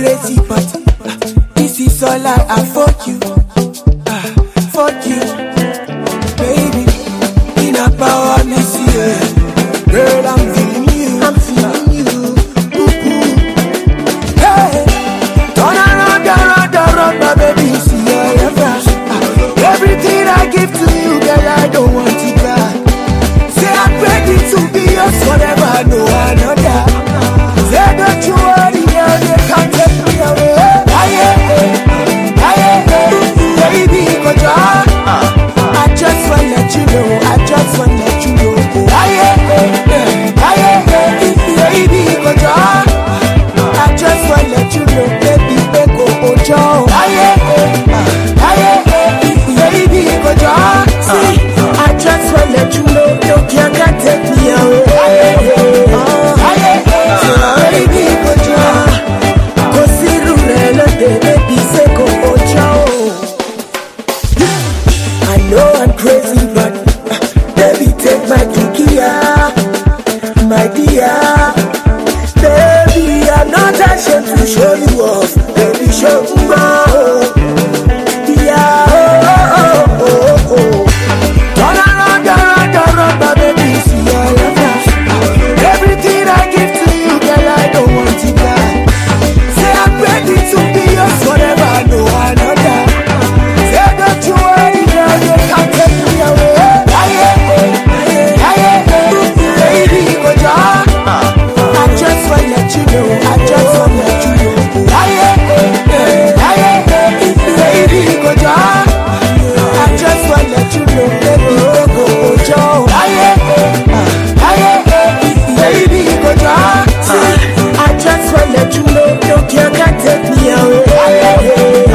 crazy, but this is all I afford you. Fuck you, baby. In a power, me see you. Girl, I'm feeling you. I'm feeling you. Hey, turn around, my baby. See your reference. Everything I give to you, girl, I don't want it back. Say I'm ready to be yours forever, no another. Say don't you worry, girl, they can't take me away. Baby, go down. I just wanna let you know. I just wanna let you know. Baby, go down. I just wanna let you know, baby, go down. Baby, go down. See, I just wanna let you know, no girl can take me away. Baby, go down. Go see Rurelo, baby, say go down. I know I'm crazy, but baby, take my Kia, my dear. Baby, I'm not ashamed to show you off. Baby, show me more. Yeah, Turn around, my baby, see your love. Everything I give to you, girl, I don't want it back. Say I'm ready to be yours forever, no another. Say don't you worry, girl, you can't take me away. Baby, go down. I just wanna let you know. I just wanna let you know. Baby, go down. I just wanna let you know. Baby, go down. Baby, go down. See, I just wanna let you know. No girl can take me away.